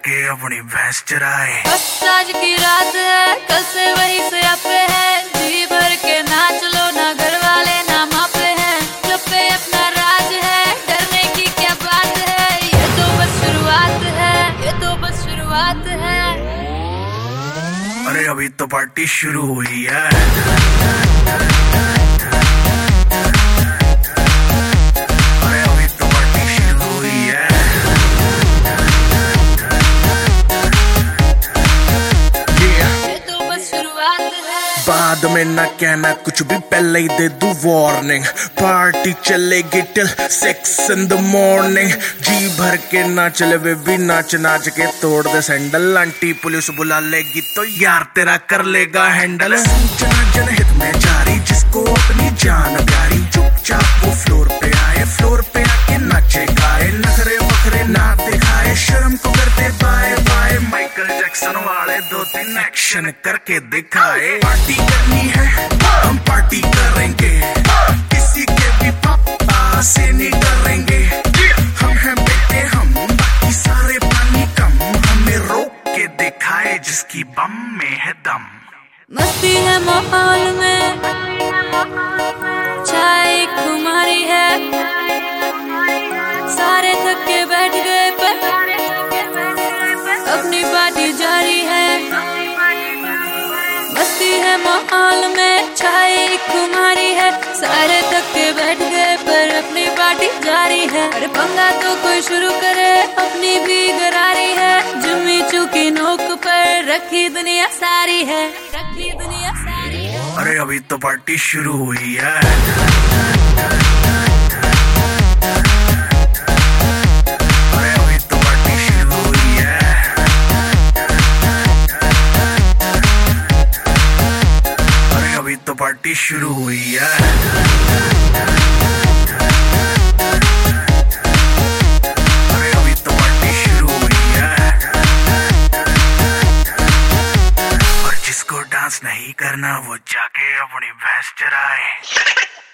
जाके अपनी भैंस चराए। बस आज की रात है, कल से वही से आपे है, जी भर के नाच लो, ना घर वाले ना मापे हैं, क्लब पे अपना राज है, डरने की क्या बात है, ये तो बस शुरुआत है, ये तो बस शुरुआत है। अरे अभी तो पार्टी शुरू हुई है। बाद में ना कहना कुछ भी, पहले ही दे दूं वार्निंग। पार्टी चलेगी टिल 6 in the morning। जी भर के ना चले वे भी नाच नाच के तोड़ दे सैंडल। आंटी पुलिस बुला लेगी तो यार तेरा कर लेगा हैंडल। सूचना जनहित में जारी, जिसको अपनी जान प्यारी, चुपचाप वो फ्लोर पे आए, फ्लोर पे आके नाचे गाए, नखरे वखरे ना दिखाए, शर्म को करते बाय बाय। माइकल जैक्सन वाले 2-3 एक्शन करके दिखाए। पार्टी करनी है हम पार्टी करेंगे, किसी के भी पापा से नहीं डरेंगे। हम हैं बेटे हम, बाकी सारे पानी कम, हमें रोक के दिखाए जिसकी बम में है दम। मस्ती है माहौल में, चाय खुमारी है, सारे थक के बैठ गए पर अपनी पार्टी जारी है। मस्ती है माहौल में, चाय खुमारी है, सारे थक के बैठ गए पर अपनी पार्टी जारी है। अरे पंगा तो कोई शुरू करे, अपनी भी गरारी है, जुम्मी चूकी नोक पर रखी दुनिया सारी है, रखी दुनिया सारी है। अरे अभी तो पार्टी शुरू हुई है। तो पार्टी शुरू हुई है। अरे अभी तो पार्टी शुरू हुई है। और जिसको डांस नहीं करना वो जाके अपनी भैंस चराए।